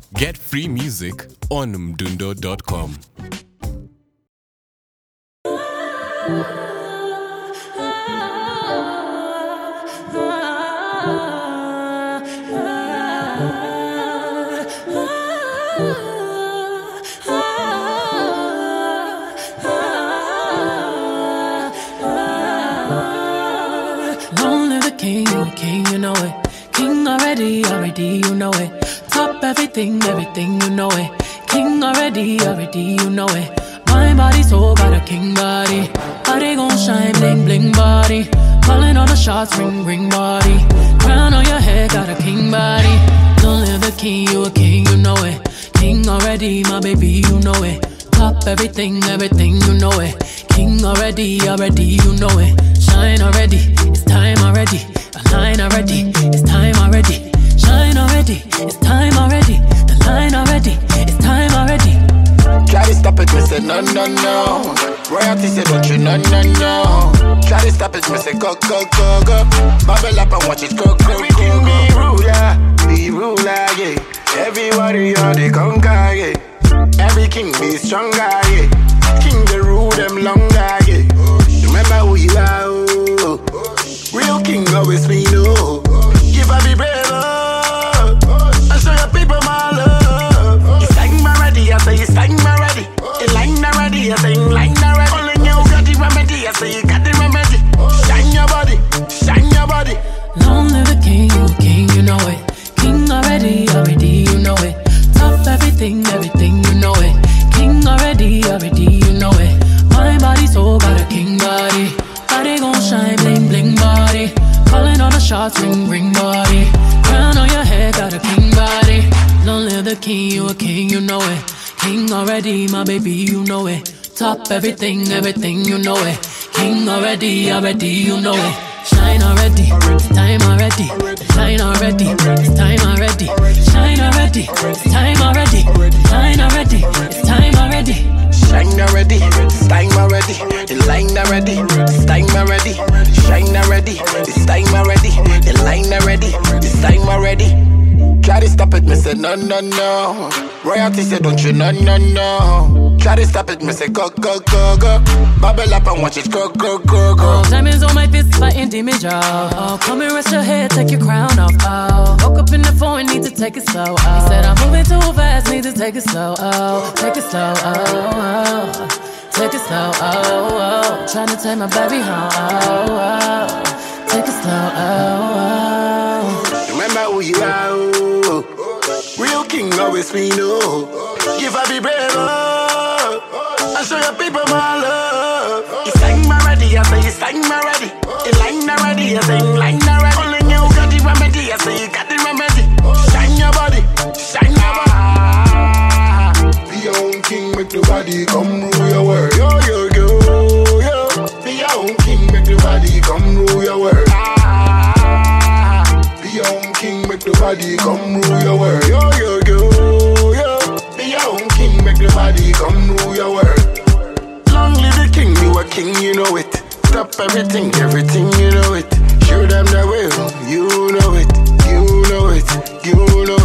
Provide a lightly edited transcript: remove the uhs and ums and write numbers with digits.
Get free music on mdundo.com. Long live the king, you a king, you know it. King already, you know it. Top everything, you know it. King already, you know it. My body, soul, got a king body. Body gon' shine, bling, bling body. Calling all the shots, ring, ring body. Crown on your head, got a king body. Long live the king, you a king, you know it. King already, my baby, you know it. Top everything, you know it. King already, you know it. Shine already, it's time already. Align already, it's time already. Shine already, it's time already. The line already, it's time already. Try to stop it, me say no, no, no. Royalty say don't you, no, no, no. Try to stop it, me say go, go, go, go. Bubble up and watch it go, go, go, go. Be ruler, yeah. Everybody are the conquer, yeah. Every king be stronger, yeah. King the rule them longer, yeah. Remember who you are, oh. Real king always be no. Give up be brave, oh. And show your people my love. It's time already, I say it's time already. In line already, I say in line already. Only you got the remedy, I say you got the remedy. Shine your body, shine your body. Long live the king, you know it. King already, you know it. Top everything, you know it. King already, you know it. My body, soul, got a king body. Body gon' shine, bling, bling body. Calling all the shots, ring, ring body. Crown on your head, got a king body. Long live the king, you a king, you know it. King already, my baby, you know it. Top everything, you know it. King already, you know it. Shine already, it's time already. Shine already, it's time already. Shine already, it's time already. Shine already, it's time already. Shine already, it's time already. In line already, it's time already. Shine already, it's time already. In line already, it's time already. Try to stop it, me say no, no, no. Royalty say don't you, no, no, no. Try to stop it, me say go, go, go, go. Bubble up and watch it go, go, go, go. Diamonds on my fist, fighting demon jaw. Oh, come and rest your head, take your crown off. Oh, woke up in the phone, need to take it slow. Oh, he said I'm moving too fast, need to take it slow. Oh, take it slow. Oh, take it slow. Oh, trying to take my baby home. Oh, take it slow. Oh, remember who you are, oh. Real king always be no. Give up be brave, oh. And show your people my love. It's time already, I say it's time already. In line already, I say in line already. Only you got the remedy, I say you got the remedy. Shine your body, shine your body. Be your own king, make the body come rule your world. Yo, yo, yo, yo. Be your own king, make the body come rule your world. Be your own king, make the body come rule your world. Yo, yo, yo, yo. Be your own king, make the body come rule your world. Long live the king, you a king, you know it. Stop everything, you know it. Show them the way, you know it, you know it, you know